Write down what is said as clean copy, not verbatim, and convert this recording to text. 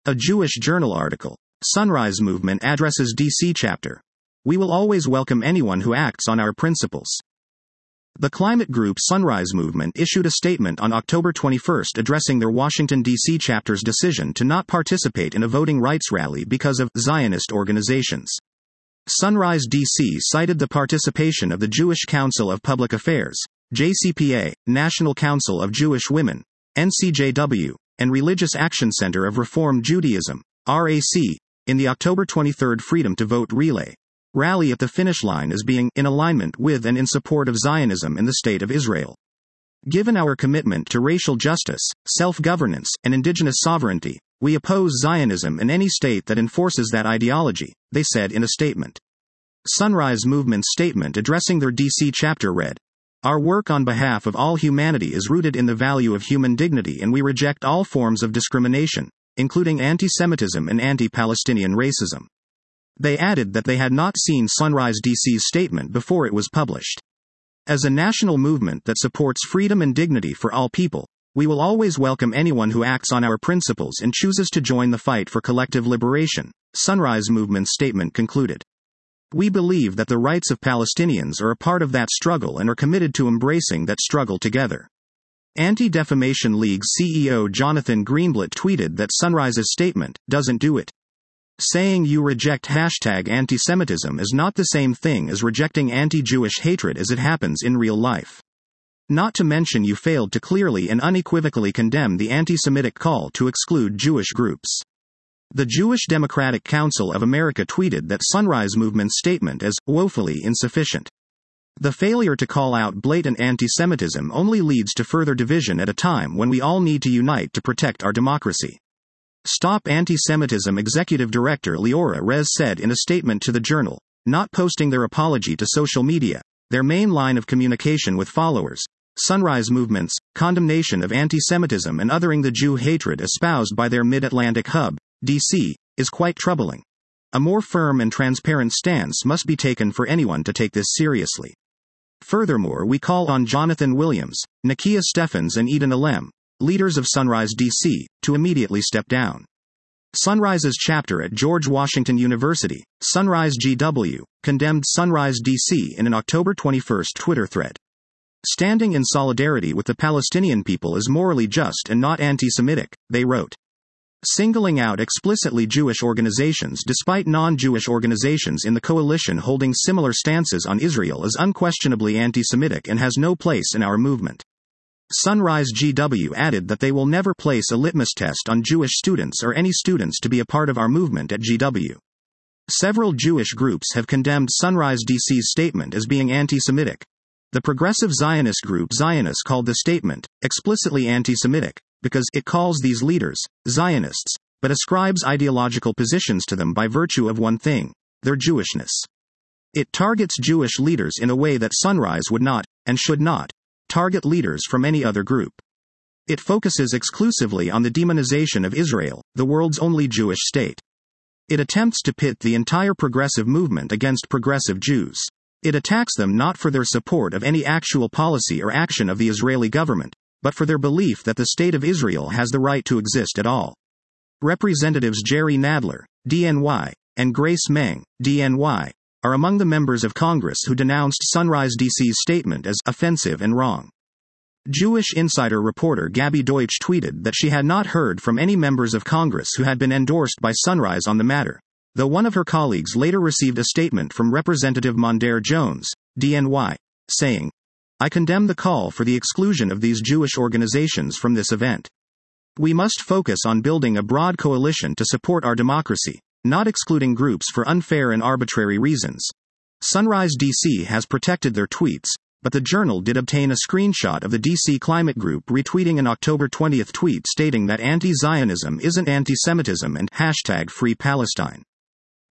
A Jewish Journal article. Sunrise Movement addresses DC chapter. We will always welcome anyone who acts on our principles. The climate group Sunrise Movement issued a statement on October 21 addressing their Washington, D.C. chapter's decision to not participate in a voting rights rally because of Zionist organizations. Sunrise D.C. cited the participation of the Jewish Council of Public Affairs, JCPA, National Council of Jewish Women, NCJW, and Religious Action Center of Reform Judaism, RAC, in the October 23 Freedom to Vote relay rally at the finish line as being in alignment with and in support of Zionism and the State of Israel. Given our commitment to racial justice, self-governance, and indigenous sovereignty, we oppose Zionism and any state that enforces that ideology, they said in a statement. Sunrise Movement's statement addressing their D.C. chapter read, "Our work on behalf of all humanity is rooted in the value of human dignity, and we reject all forms of discrimination, including anti-Semitism and anti-Palestinian racism." They added that they had not seen Sunrise DC's statement before it was published. As a national movement that supports freedom and dignity for all people, we will always welcome anyone who acts on our principles and chooses to join the fight for collective liberation, Sunrise Movement's statement concluded. We believe that the rights of Palestinians are a part of that struggle and are committed to embracing that struggle together. Anti-Defamation League's CEO Jonathan Greenblatt tweeted that Sunrise's statement doesn't do it. Saying you reject #anti-Semitism is not the same thing as rejecting anti-Jewish hatred as it happens in real life. Not to mention you failed to clearly and unequivocally condemn the anti-Semitic call to exclude Jewish groups. The Jewish Democratic Council of America tweeted that Sunrise Movement's statement as woefully insufficient. The failure to call out blatant anti-Semitism only leads to further division at a time when we all need to unite to protect our democracy. Stop Anti-Semitism Executive Director Leora Rez said in a statement to the Journal, not posting their apology to social media, their main line of communication with followers, Sunrise Movement's condemnation of anti-Semitism and othering the Jew hatred espoused by their Mid-Atlantic hub, D.C., is quite troubling. A more firm and transparent stance must be taken for anyone to take this seriously. Furthermore, we call on Jonathan Williams, Nakia Steffens and Eden Alem, leaders of Sunrise D.C., to immediately step down. Sunrise's chapter at George Washington University, Sunrise GW, condemned Sunrise D.C. in an October 21 Twitter thread. Standing in solidarity with the Palestinian people is morally just and not anti-Semitic, they wrote. Singling out explicitly Jewish organizations despite non-Jewish organizations in the coalition holding similar stances on Israel is unquestionably anti-Semitic and has no place in our movement. Sunrise GW added that they will never place a litmus test on Jewish students or any students to be a part of our movement at GW. Several Jewish groups have condemned Sunrise DC's statement as being anti-Semitic. The progressive Zionist group Zionists called the statement explicitly anti-Semitic because it calls these leaders Zionists, but ascribes ideological positions to them by virtue of one thing, their Jewishness. It targets Jewish leaders in a way that Sunrise would not, and should not, target leaders from any other group. It focuses exclusively on the demonization of Israel, the world's only Jewish state. It attempts to pit the entire progressive movement against progressive Jews. It attacks them not for their support of any actual policy or action of the Israeli government, but for their belief that the State of Israel has the right to exist at all. Representatives Jerry Nadler, DNY, and Grace Meng, DNY, are among the members of Congress who denounced Sunrise DC's statement as offensive and wrong. Jewish Insider reporter Gabby Deutsch tweeted that she had not heard from any members of Congress who had been endorsed by Sunrise on the matter, though one of her colleagues later received a statement from Representative Mondaire Jones, DNY, saying, "I condemn the call for the exclusion of these Jewish organizations from this event. We must focus on building a broad coalition to support our democracy, not excluding groups for unfair and arbitrary reasons." Sunrise DC has protected their tweets, but the Journal did obtain a screenshot of the DC Climate Group retweeting an October 20 tweet stating that anti-Zionism isn't anti-Semitism and #FreePalestine.